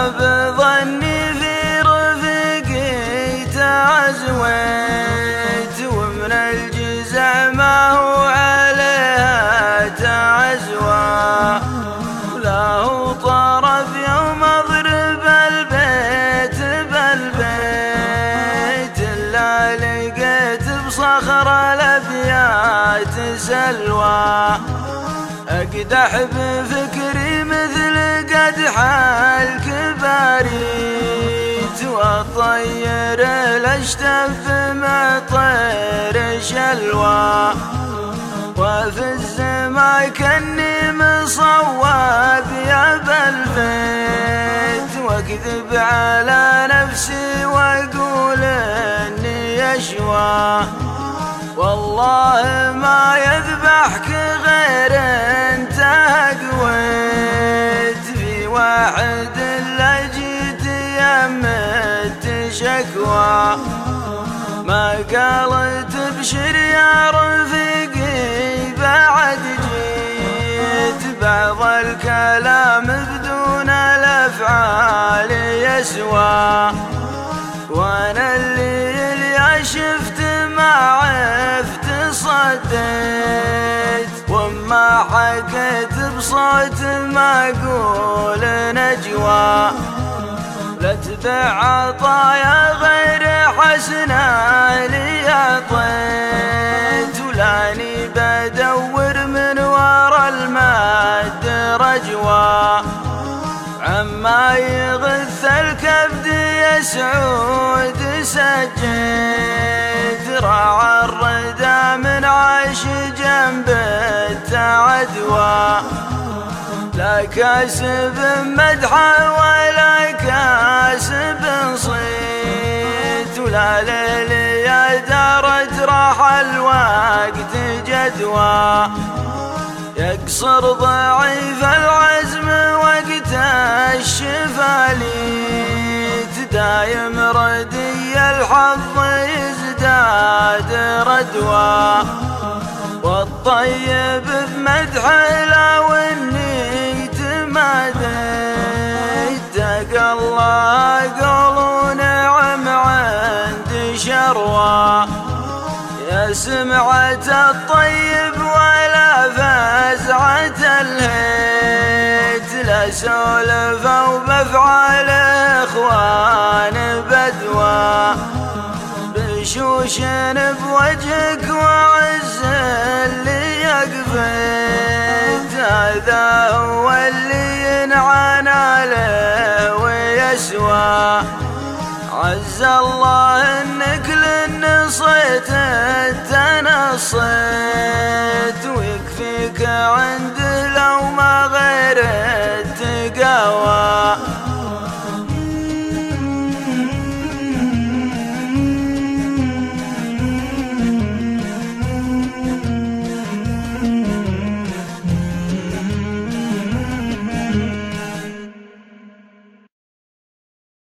بظني في رفيقي تعزويت، ومن الجزع ما هو عليها تعزوى، ولا هو طرف يوم اضرب البيت بالبيت، الا لقيت بصخر الابيات سلوى. اقدح بفكري مثل قدح الكباريت، واطير الاشتف مطير شلوى، وفي الزمان كني مصوب يا بالبيت، واكذب على نفسي واقول اني يشوى. والله ما يذبحك غير انت قويت، في واحد لجيت يمت شكوى، ما قالت ابشر يا رفيقي بعد جيت، بعض الكلام بدون الافعال يسوى، وانا الليل يا شفت ما عفت صديت، وما حكيت بصوت ما اقول نجوى، لا تبع عطايا غير حسنة لي اعطيت، ولاني بدور من ورا المد رجوى، عما يغث الكبد يا سعود سجيت، راعى الردى من عاش جنب التعدوى، لا كاسب مدحه ولا كاسب صيت، ولا ليلي يا دارت راح الوقت جدوى، يقصر ضعيف العزم وقت الشفاليت، دايم ردي الحظ يزداد ردوى، والطيب بمدحه لو اني تماديت، تقى الله قول نعم عند شروى، يا سمعة الطيب ولا فزعة الهيت، لا سولف وبفعل اخوان بدوى، بشوش بوجهك وعز اللي يقفيت، هذا هو اللي ينعان عليه ويسوى، عز الله انك للنصيت التنصيت، ويكفيك عند